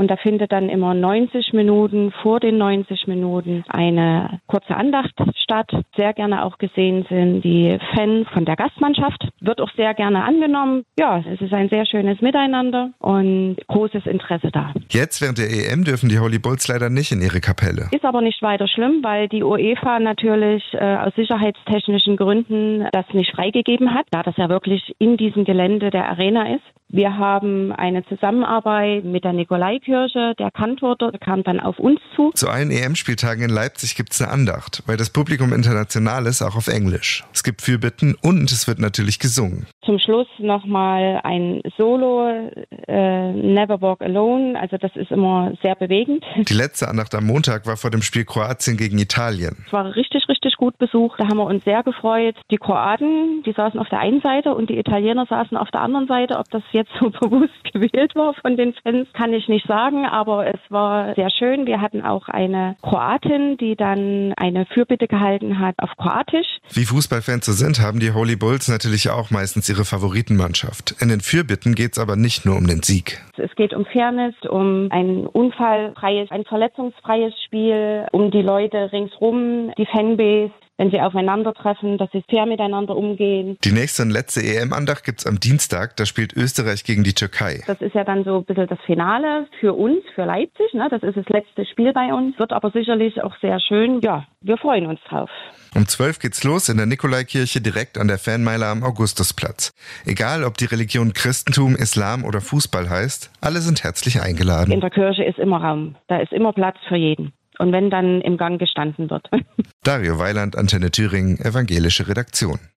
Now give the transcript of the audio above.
Und da findet dann immer 90 Minuten vor den 90 Minuten eine kurze Andacht statt. Sehr gerne auch gesehen sind die Fans von der Gastmannschaft. Wird auch sehr gerne angenommen. Ja, es ist ein sehr schönes Miteinander und großes Interesse da. Jetzt während der EM dürfen die Holy Bulls leider nicht in ihre Kapelle. Ist aber nicht weiter schlimm, weil die UEFA natürlich aus sicherheitstechnischen Gründen das nicht freigegeben hat, da das ja wirklich in diesem Gelände der Arena ist. Wir haben eine Zusammenarbeit mit der Nikolaikirche. Der Kantor dort kam dann auf uns zu. Zu allen EM-Spieltagen in Leipzig gibt es eine Andacht, weil das Publikum international ist, auch auf Englisch. Es gibt Fürbitten und es wird natürlich gesungen. Zum Schluss nochmal ein Solo, Never Walk Alone. Also das ist immer sehr bewegend. Die letzte Andacht am Montag war vor dem Spiel Kroatien gegen Italien. Es war richtig gut besucht. Da haben wir uns sehr gefreut. Die Kroaten, die saßen auf der einen Seite und die Italiener saßen auf der anderen Seite. Ob das jetzt so bewusst gewählt war von den Fans, kann ich nicht sagen, aber es war sehr schön. Wir hatten auch eine Kroatin, die dann eine Fürbitte gehalten hat auf Kroatisch. Wie Fußballfans so sind, haben die Holy Bulls natürlich auch meistens ihre Favoritenmannschaft. In den Fürbitten geht es aber nicht nur um den Sieg. Es geht um Fairness, um ein unfallfreies, ein verletzungsfreies Spiel, um die Leute ringsrum, die Fanbase. Wenn sie aufeinandertreffen, dass sie fair miteinander umgehen. Die nächste und letzte EM-Andacht gibt's am Dienstag. Da spielt Österreich gegen die Türkei. Das ist ja dann so ein bisschen das Finale für uns, für Leipzig. Ne? Das ist das letzte Spiel bei uns. Wird aber sicherlich auch sehr schön. Ja, wir freuen uns drauf. Um 12 geht's los in der Nikolaikirche direkt an der Fanmeile am Augustusplatz. Egal, ob die Religion Christentum, Islam oder Fußball heißt, alle sind herzlich eingeladen. In der Kirche ist immer Raum. Da ist immer Platz für jeden. Und wenn dann im Gang gestanden wird. Dario Weiland, Antenne Thüringen, evangelische Redaktion.